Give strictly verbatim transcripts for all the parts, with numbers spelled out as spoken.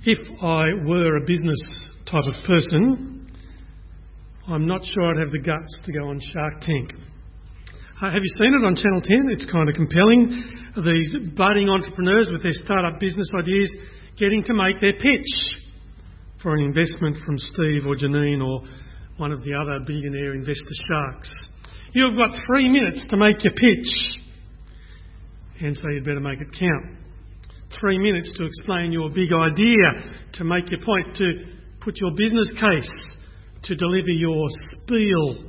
If I were a business type of person, I'm not sure I'd have the guts to go on Shark Tank. Uh, have you seen it on Channel ten? It's kind of compelling. These budding entrepreneurs with their startup business ideas getting to make their pitch for an investment from Steve or Janine or one of the other billionaire investor sharks. You've got three minutes to make your pitch, and so you'd better make it count. Three minutes to explain your big idea, to make your point, to put your business case, to deliver your spiel.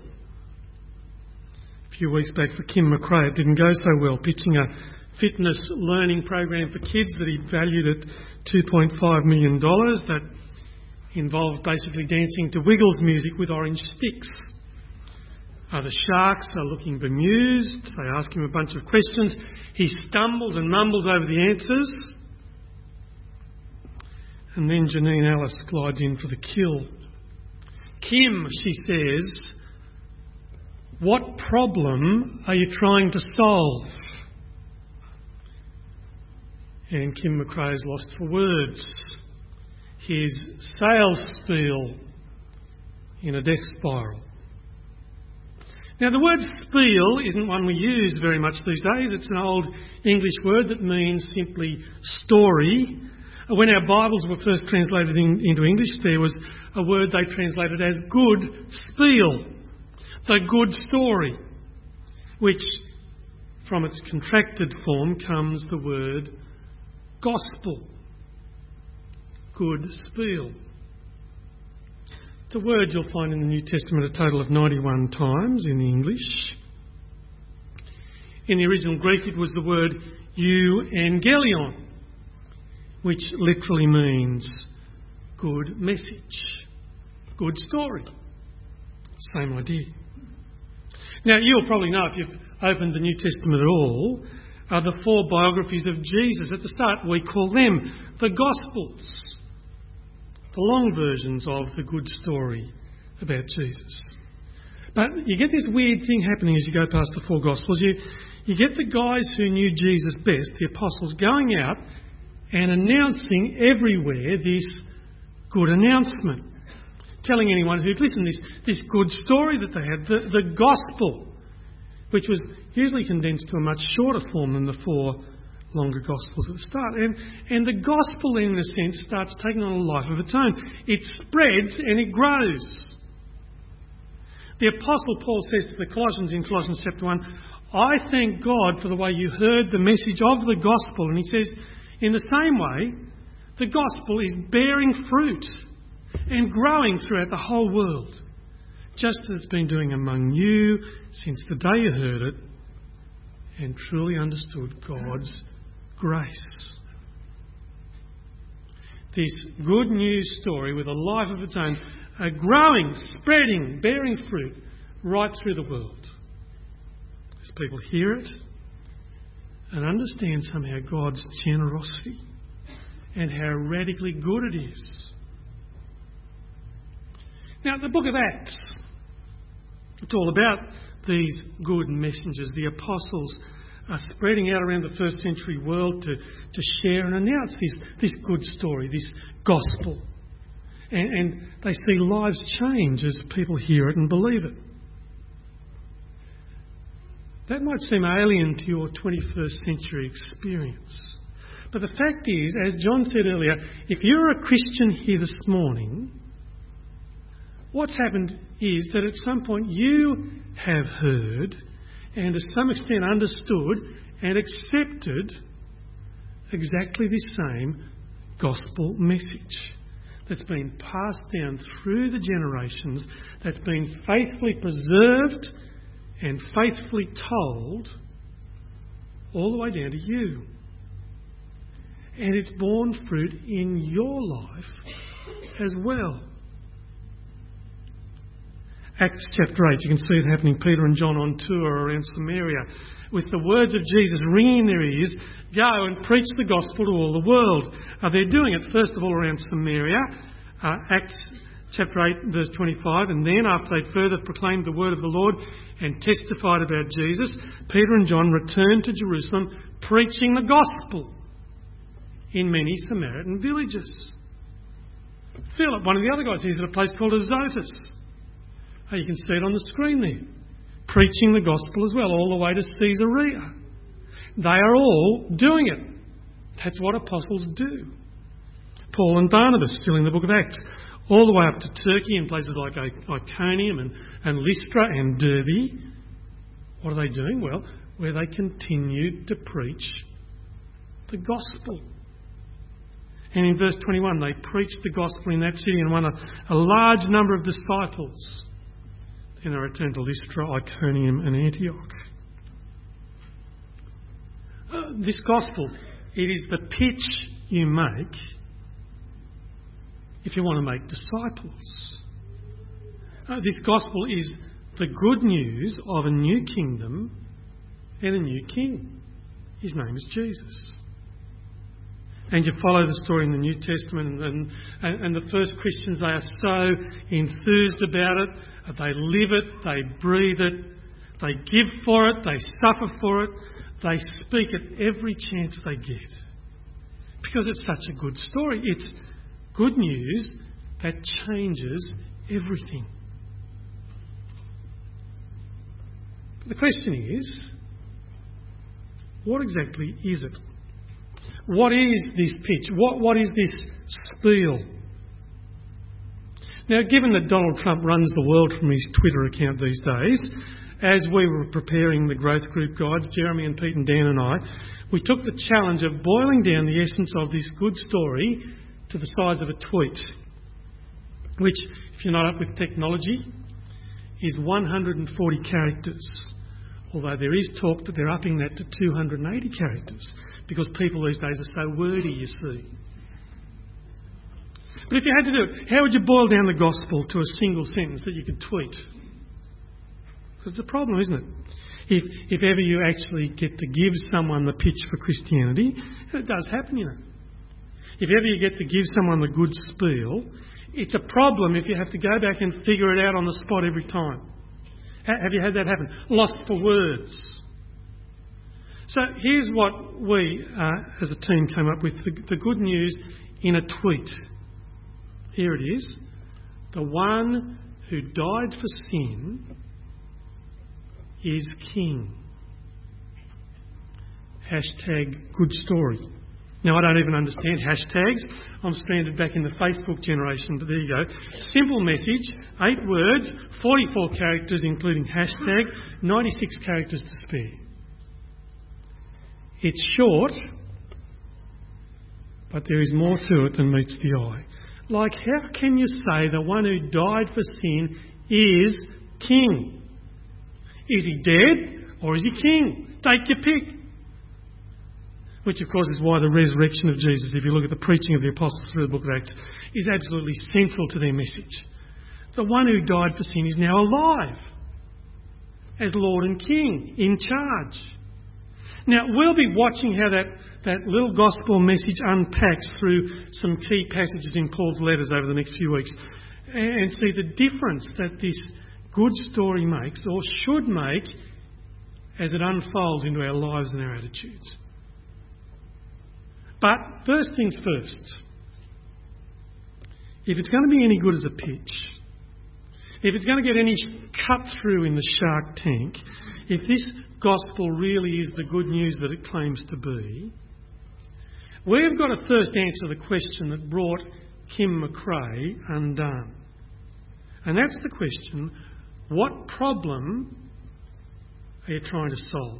A few weeks back for Kim McRae, it didn't go so well, pitching a fitness learning program for kids that he valued at two point five million dollars that involved basically dancing to Wiggles music with orange sticks. Uh, the sharks are looking bemused. They ask him a bunch of questions. He stumbles and mumbles over the answers. And then Janine Allis glides in for the kill. Kim, she says, what problem are you trying to solve? And Kim McRae's lost for words. His sales spiel in a death spiral. Now, the word spiel isn't one we use very much these days. It's an old English word that means simply story. When our Bibles were first translated in, into English, there was a word they translated as good spiel, the good story, which from its contracted form comes the word gospel, good spiel. It's a word you'll find in the New Testament a total of ninety-one times in the English. In the original Greek it was the word euangelion, which literally means good message, good story. Same idea. Now you'll probably know if you've opened the New Testament at all, are the four biographies of Jesus. At the start we call them the Gospels. The long versions of the good story about Jesus. But you get this weird thing happening as you go past the four Gospels. You, you get the guys who knew Jesus best, the apostles, going out and announcing everywhere this good announcement. Telling anyone who'd listen this, this good story that they had, the, the gospel, which was usually condensed to a much shorter form than the four longer Gospels at the start. And, and the gospel, in a sense, starts taking on a life of its own. It spreads and it grows. The Apostle Paul says to the Colossians in Colossians chapter one, I thank God for the way you heard the message of the gospel. And he says, in the same way, the gospel is bearing fruit and growing throughout the whole world, just as it's been doing among you since the day you heard it and truly understood God's grace. This good news story with a life of its own, uh, growing, spreading, bearing fruit right through the world. As people hear it and understand somehow God's generosity and how radically good it is. Now, the book of Acts, it's all about these good messengers. The apostles are spreading out around the first century world to, to share and announce this, this good story, this gospel. And, and they see lives change as people hear it and believe it. That might seem alien to your twenty-first century experience. But the fact is, as John said earlier, if you're a Christian here this morning, what's happened is that at some point you have heard and to some extent understood and accepted exactly the same gospel message that's been passed down through the generations, that's been faithfully preserved and faithfully told all the way down to you. And it's borne fruit in your life as well. Acts chapter eight, you can see it happening. Peter and John on tour around Samaria with the words of Jesus ringing in their ears, go and preach the gospel to all the world. Uh, they're doing it first of all around Samaria, uh, Acts chapter eight verse twenty-five, and then after they further proclaimed the word of the Lord and testified about Jesus, Peter and John returned to Jerusalem preaching the gospel in many Samaritan villages. Philip, one of the other guys, he's at a place called Azotus. Oh, you can see it on the screen there. Preaching the gospel as well, all the way to Caesarea. They are all doing it. That's what apostles do. Paul and Barnabas, still in the book of Acts, all the way up to Turkey and places like Iconium and, and Lystra and Derbe. What are they doing? Well, where they continue to preach the gospel. And in verse twenty-one, they preached the gospel in that city and won a, a large number of disciples. Then they returned to Lystra, Iconium and Antioch. Uh, this gospel, it is the pitch you make if you want to make disciples. Uh, this gospel is the good news of a new kingdom and a new king. His name is Jesus. And you follow the story in the New Testament, and, and, and the first Christians, they are so enthused about it. They live it, they breathe it, they give for it, they suffer for it, they speak it every chance they get. Because it's such a good story. It's good news that changes everything. But the question is, what exactly is it? What is this pitch? What, what is this spiel? Now, given that Donald Trump runs the world from his Twitter account these days, as we were preparing the growth group guides, Jeremy and Pete and Dan and I, we took the challenge of boiling down the essence of this good story to the size of a tweet, which, if you're not up with technology, is one hundred forty characters. Although there is talk that they're upping that to two hundred eighty characters, because people these days are so wordy, you see. But if you had to do it, how would you boil down the gospel to a single sentence that you could tweet? Because it's a problem, isn't it? If, if ever you actually get to give someone the pitch for Christianity, and it does happen, you know. If ever you get to give someone the good spiel, it's a problem if you have to go back and figure it out on the spot every time. Have you had that happen? Lost for words. So here's what we, uh, as a team, came up with. The, the good news in a tweet. Here it is. The one who died for sin is King. Hashtag good story. Now, I don't even understand hashtags. I'm stranded back in the Facebook generation, but there you go. Simple message, eight words, forty-four characters, including hashtag, ninety-six characters to spare. It's short, but there is more to it than meets the eye. Like, how can you say the one who died for sin is King? Is he dead or is he King? Take your pick. Which, of course, is why the resurrection of Jesus, if you look at the preaching of the apostles through the book of Acts, is absolutely central to their message. The one who died for sin is now alive as Lord and King, in charge. Now, we'll be watching how that, that little gospel message unpacks through some key passages in Paul's letters over the next few weeks and see the difference that this good story makes, or should make, as it unfolds into our lives and our attitudes. But first things first, if it's going to be any good as a pitch, if it's going to get any cut through in the Shark Tank, if this gospel really is the good news that it claims to be, we've got to first answer the question that brought Kim McRae undone. And that's the question, what problem are you trying to solve?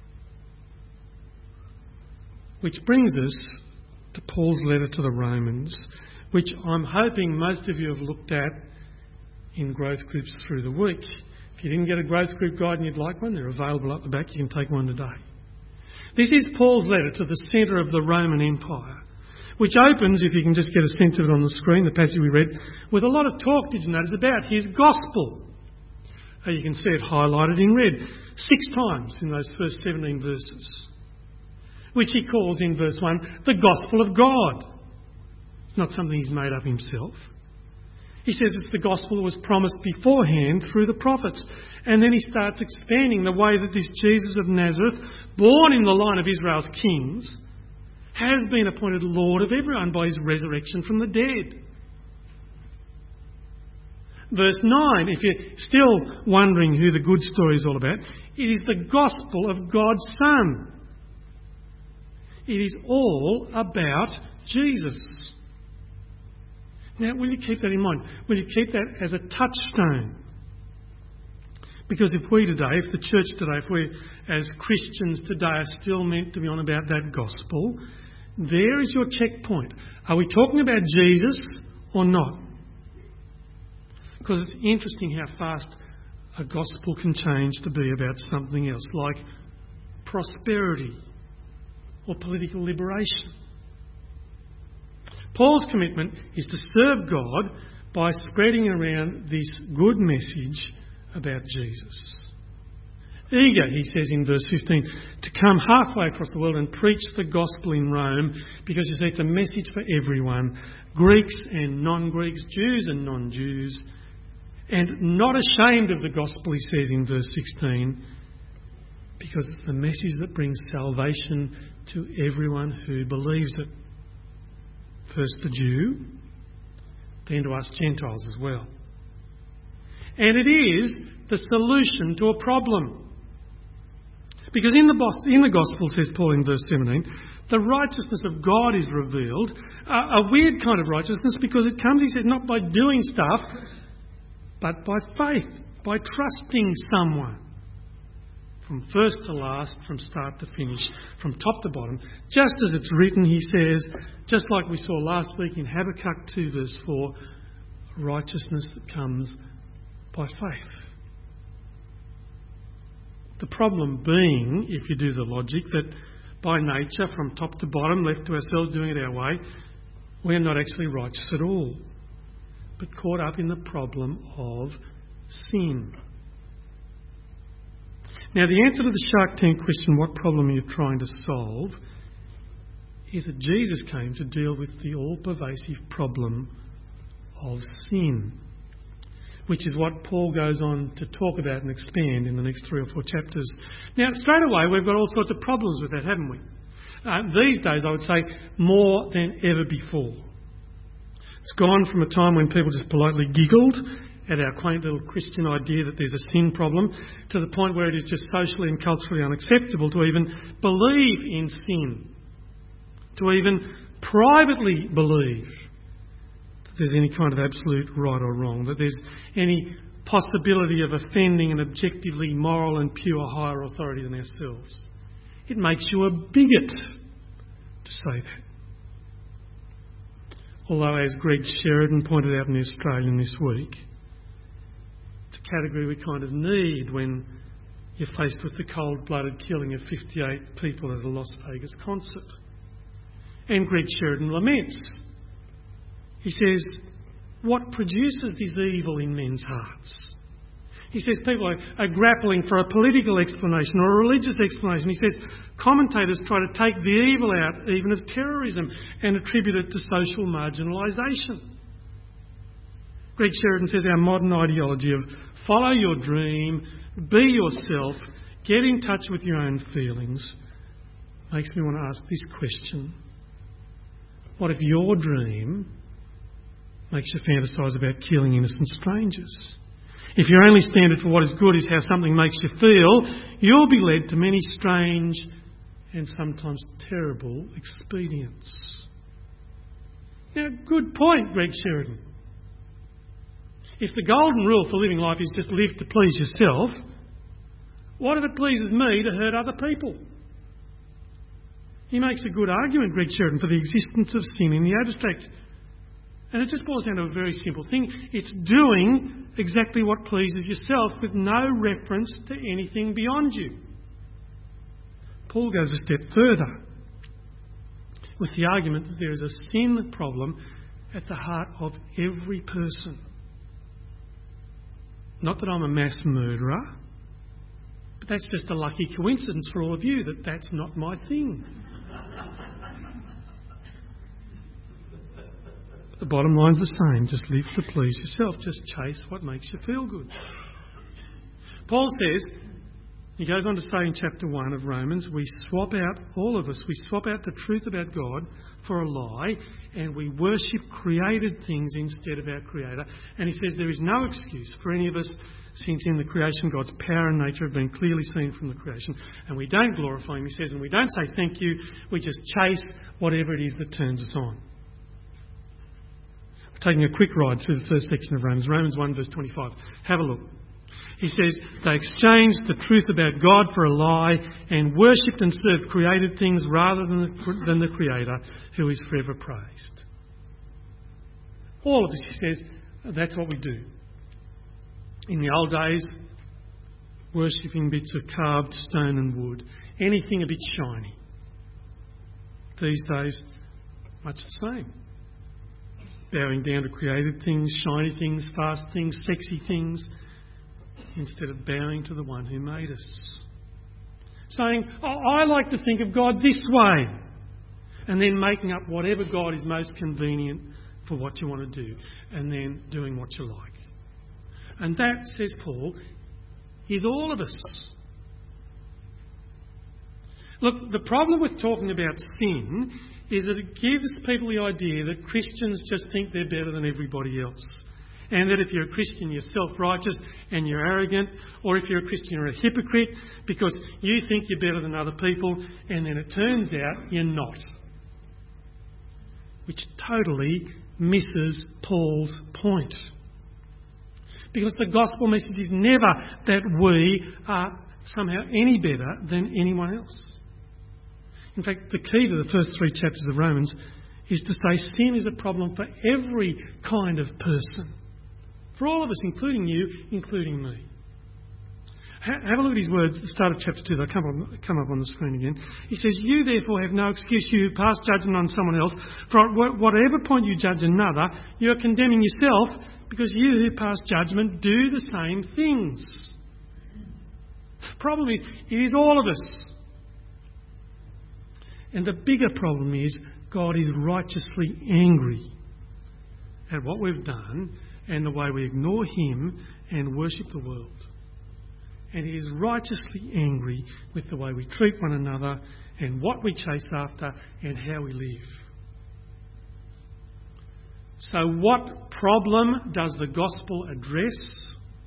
Which brings us to Paul's letter to the Romans, which I'm hoping most of you have looked at in growth groups through the week. If you didn't get a growth group guide and you'd like one, they're available up the back. You can take one today. This is Paul's letter to the centre of the Roman Empire, which opens, if you can just get a sense of it on the screen, the passage we read, with a lot of talk, did you notice, about his gospel. You can see it highlighted in red six times in those first seventeen verses, which he calls in verse one the gospel of God. It's not something he's made up himself. He says it's the gospel that was promised beforehand through the prophets. And then he starts expanding the way that this Jesus of Nazareth, born in the line of Israel's kings, has been appointed Lord of everyone by his resurrection from the dead. Verse nine, if you're still wondering who the good story is all about, it is the gospel of God's Son. It is all about Jesus. Now, will you keep that in mind? Will you keep that as a touchstone? Because if we today, if the church today, if we as Christians today are still meant to be on about that gospel, there is your checkpoint. Are we talking about Jesus or not? Because it's interesting how fast a gospel can change to be about something else, like prosperity or political liberation. Paul's commitment is to serve God by spreading around this good message about Jesus. Eager, he says in verse fifteen, to come halfway across the world and preach the gospel in Rome, because you see it's a message for everyone, Greeks and non-Greeks, Jews and non-Jews, and not ashamed of the gospel, he says in verse sixteen, because it's the message that brings salvation to everyone who believes it. First the Jew, then to us Gentiles as well. And it is the solution to a problem. Because in the, in the Gospel, says Paul in verse seventeen, the righteousness of God is revealed. Uh, a weird kind of righteousness, because it comes, he said, not by doing stuff, but by faith, by trusting someone. From first to last, from start to finish, from top to bottom. Just as it's written, he says, just like we saw last week in Habakkuk two verse four, righteousness that comes by faith. The problem being, if you do the logic, that by nature, from top to bottom, left to ourselves, doing it our way, we're not actually righteous at all, but caught up in the problem of sin. Now, the answer to the Shark Tank question, what problem are you trying to solve, is that Jesus came to deal with the all-pervasive problem of sin, which is what Paul goes on to talk about and expand in the next three or four chapters. Now, straight away, we've got all sorts of problems with that, haven't we? Uh, these days, I would say, more than ever before. It's gone from a time when people just politely giggled at our quaint little Christian idea that there's a sin problem, to the point where it is just socially and culturally unacceptable to even believe in sin, to even privately believe that there's any kind of absolute right or wrong, that there's any possibility of offending an objectively moral and pure higher authority than ourselves. It makes you a bigot to say that. Although, as Greg Sheridan pointed out in The Australian this week, it's a category we kind of need when you're faced with the cold-blooded killing of fifty-eight people at a Las Vegas concert. And Greg Sheridan laments. He says, what produces this evil in men's hearts? He says people are, are grappling for a political explanation or a religious explanation. He says commentators try to take the evil out even of terrorism and attribute it to social marginalisation. Greg Sheridan says our modern ideology of follow your dream, be yourself, get in touch with your own feelings, makes me want to ask this question. What if your dream makes you fantasise about killing innocent strangers? If your only standard for what is good is how something makes you feel, you'll be led to many strange and sometimes terrible expedients. Now, good point, Greg Sheridan. If the golden rule for living life is just live to please yourself, what if it pleases me to hurt other people? He makes a good argument, Greg Sheridan, for the existence of sin in the abstract. And it just boils down to a very simple thing. It's doing exactly what pleases yourself with no reference to anything beyond you. Paul goes a step further with the argument that there is a sin problem at the heart of every person. Not that I'm a mass murderer, but that's just a lucky coincidence for all of you that that's not my thing. The bottom line's the same. Just live to please yourself. Just chase what makes you feel good. Paul says He goes on to say in chapter one of Romans, we swap out, all of us, we swap out the truth about God for a lie, and we worship created things instead of our Creator. And he says there is no excuse for any of us, since in the creation God's power and nature have been clearly seen from the creation. And we don't glorify Him, he says, and we don't say thank you, we just chase whatever it is that turns us on. We're taking a quick ride through the first section of Romans, Romans one verse twenty-five. Have a look. He says, they exchanged the truth about God for a lie and worshipped and served created things rather than the, than the Creator, who is forever praised. All of this, he says, that's what we do. In the old days, worshipping bits of carved stone and wood, anything a bit shiny. These days, much the same. Bowing down to created things, shiny things, fast things, sexy things, instead of bowing to the one who made us. Saying, oh, I like to think of God this way. And then making up whatever God is most convenient for what you want to do. And then doing what you like. And that, says Paul, is all of us. Look, the problem with talking about sin is that it gives people the idea that Christians just think they're better than everybody else. And that if you're a Christian, you're self-righteous and you're arrogant, or if you're a Christian, you're a hypocrite because you think you're better than other people, and then it turns out you're not. Which totally misses Paul's point. Because the gospel message is never that we are somehow any better than anyone else. In fact, the key to the first three chapters of Romans is to say sin is a problem for every kind of person. For all of us, including you, including me. Ha- have a look at his words at the start of chapter two. They'll come, on, come up on the screen again. He says, you therefore have no excuse, you who pass judgment on someone else. For at whatever point you judge another, you are condemning yourself, because you who pass judgment do the same things. The problem is, it is all of us. And the bigger problem is, God is righteously angry at what we've done and the way we ignore Him and worship the world. And He is righteously angry with the way we treat one another and what we chase after and how we live. So what problem does the gospel address?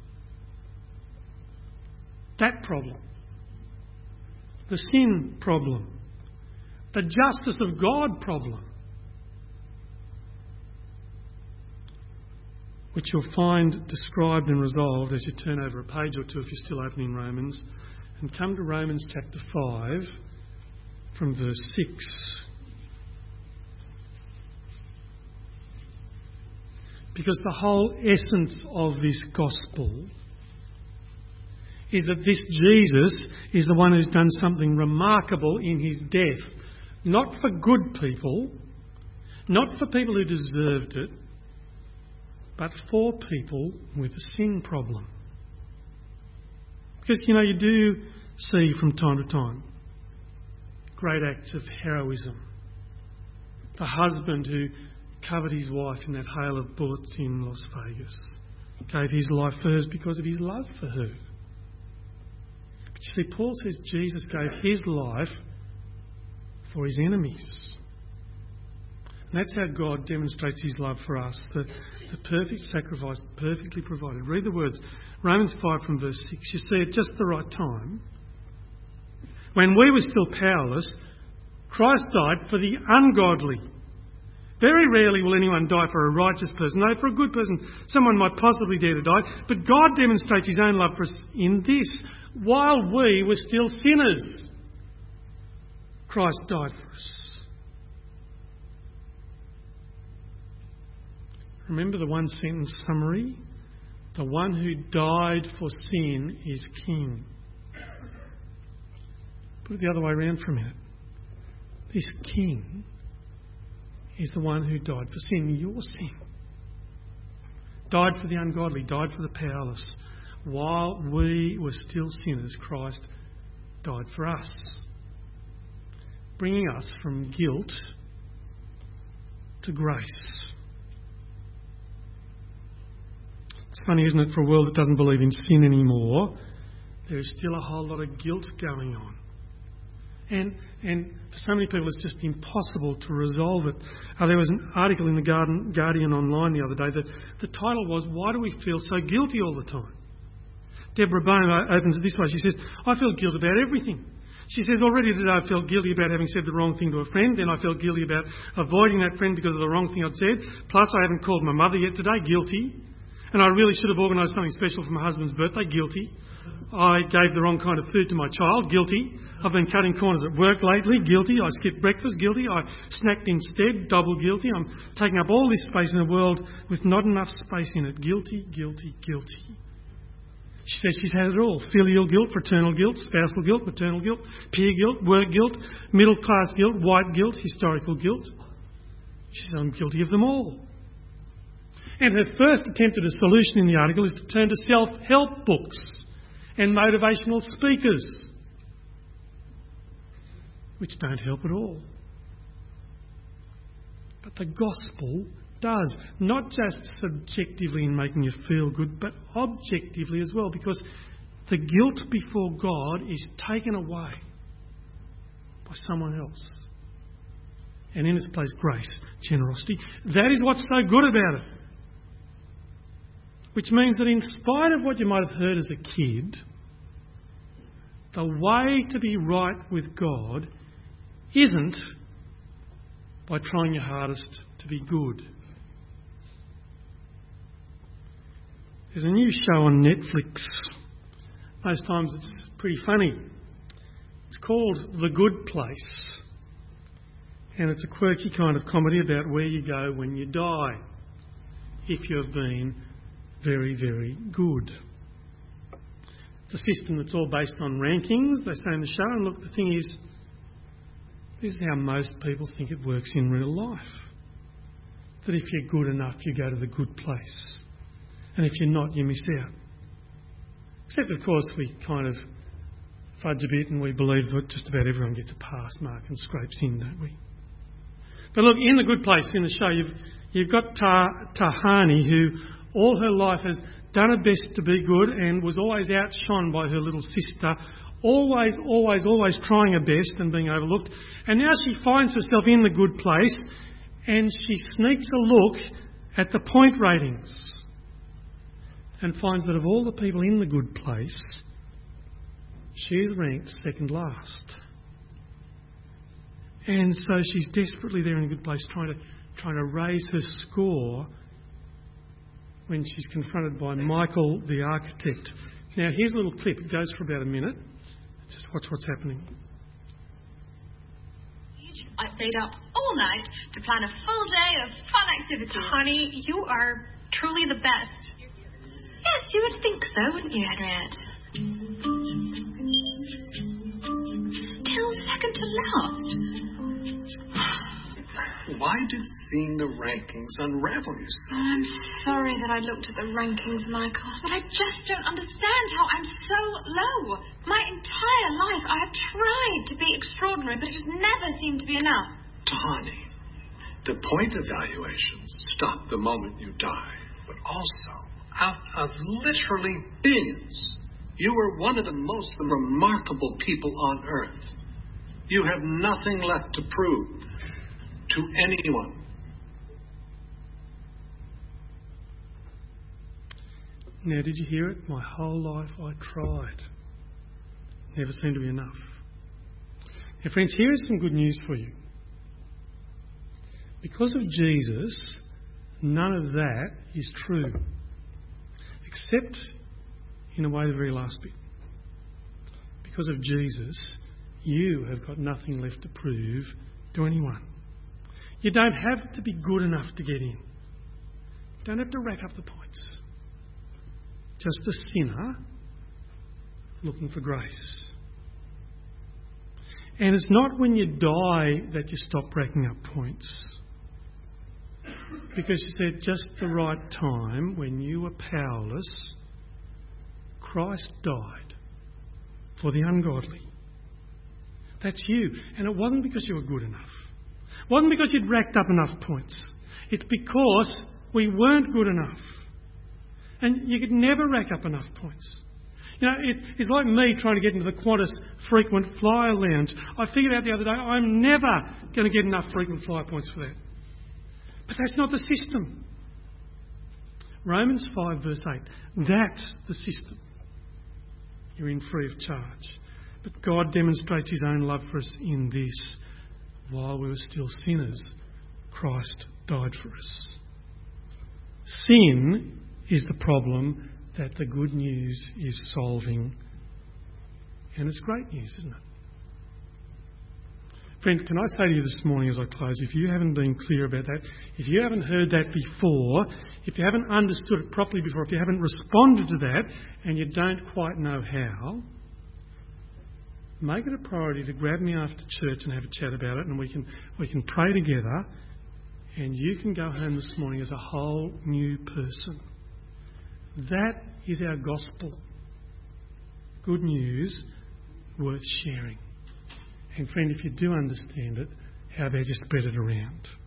That problem. The sin problem. The justice of God problem. Which you'll find described and resolved as you turn over a page or two if you're still opening Romans, and come to Romans chapter five from verse six. Because the whole essence of this gospel is that this Jesus is the one who's done something remarkable in His death. Not for good people, not for people who deserved it, but for people with a sin problem. Because, you know, you do see from time to time great acts of heroism. The husband who covered his wife in that hail of bullets in Las Vegas gave his life for hers because of his love for her. But you see, Paul says Jesus gave his life for his enemies. And that's how God demonstrates His love for us. The, the perfect sacrifice, perfectly provided. Read the words. Romans five from verse six. You see, at just the right time, when we were still powerless, Christ died for the ungodly. Very rarely will anyone die for a righteous person. No, for a good person, someone might possibly dare to die. But God demonstrates His own love for us in this. While we were still sinners, Christ died for us. Remember the one sentence summary? The one who died for sin is king. Put it the other way around for a minute. This king is the one who died for sin, your sin. Died for the ungodly, died for the powerless. While we were still sinners, Christ died for us. Bringing us from guilt to grace. It's funny, isn't it, for a world that doesn't believe in sin anymore, there is still a whole lot of guilt going on. And and for so many people it's just impossible to resolve it. Uh, there was an article in the Guardian, Guardian online the other day that the title was, "Why do we feel so guilty all the time?" Deborah Bone opens it this way. She says, "I feel guilt about everything." She says, "Already today I felt guilty about having said the wrong thing to a friend. Then I felt guilty about avoiding that friend because of the wrong thing I'd said. Plus I haven't called my mother yet today. Guilty. And I really should have organised something special for my husband's birthday. Guilty. I gave the wrong kind of food to my child. Guilty. I've been cutting corners at work lately. Guilty. I skipped breakfast. Guilty. I snacked instead. Double guilty. I'm taking up all this space in the world with not enough space in it. Guilty, guilty, guilty." She says she's had it all. Filial guilt, fraternal guilt, spousal guilt, maternal guilt, peer guilt, work guilt, middle class guilt, white guilt, historical guilt. She says, "I'm guilty of them all." And her first attempt at a solution in the article is to turn to self-help books and motivational speakers, which don't help at all. But the gospel does, not just subjectively in making you feel good, but objectively as well, because the guilt before God is taken away by someone else. And in its place, grace, generosity. That is what's so good about it. Which means that in spite of what you might have heard as a kid, the way to be right with God isn't by trying your hardest to be good. There's a new show on Netflix. Most times it's pretty funny. It's called The Good Place. And it's a quirky kind of comedy about where you go when you die, if you have been very, very good. It's a system that's all based on rankings, they say in the show. And look, the thing is, this is how most people think it works in real life. That if you're good enough, you go to the good place. And if you're not, you miss out. Except, of course, we kind of fudge a bit and we believe that just about everyone gets a pass mark and scrapes in, don't we? But look, in The Good Place, in the show, you've, you've got Ta- Tahani, who all her life has done her best to be good and was always outshone by her little sister, always, always, always trying her best and being overlooked. And now she finds herself in the good place and she sneaks a look at the point ratings and finds that of all the people in the good place, she is ranked second last. And so she's desperately there in a good place trying to, trying to raise her score when she's confronted by Michael, the architect. Now, here's a little clip. It goes for about a minute. Just watch what's happening. I stayed up all night to plan a full day of fun activities. Honey, you are truly the best. Yes, you would think so, wouldn't you, Henriette? Still second to last. Why did seeing the rankings unravel you so? Oh, I'm sorry that I looked at the rankings, Michael, but I just don't understand how I'm so low. My entire life I have tried to be extraordinary, but it just never seemed to be enough. Tahani, the point evaluations stop the moment you die, but also, out of literally billions, you are one of the most remarkable people on earth. You have nothing left to prove to anyone. Now, did you hear it? My whole life I tried. Never seemed to be enough. Now, friends, here is some good news for you. Because of Jesus, none of that is true. Except, in a way, the very last bit. Because of Jesus, you have got nothing left to prove to anyone. You don't have to be good enough to get in. You don't have to rack up the points. Just a sinner looking for grace. And it's not when you die that you stop racking up points. Because you said just the right time, when you were powerless, Christ died for the ungodly. That's you. And it wasn't because you were good enough. It wasn't because you'd racked up enough points. It's because we weren't good enough. And you could never rack up enough points. You know, it, it's like me trying to get into the Qantas frequent flyer lounge. I figured out the other day I'm never going to get enough frequent flyer points for that. But that's not the system. Romans five verse eight, that's the system. You're in free of charge. But God demonstrates his own love for us in this. While we were still sinners, Christ died for us. Sin is the problem that the good news is solving. And it's great news, isn't it? Friend, can I say to you this morning as I close, if you haven't been clear about that, if you haven't heard that before, if you haven't understood it properly before, if you haven't responded to that and you don't quite know how, make it a priority to grab me after church and have a chat about it, and we can we can pray together, and you can go home this morning as a whole new person. That is our gospel. Good news worth sharing. And friend, if you do understand it, how about you spread it around?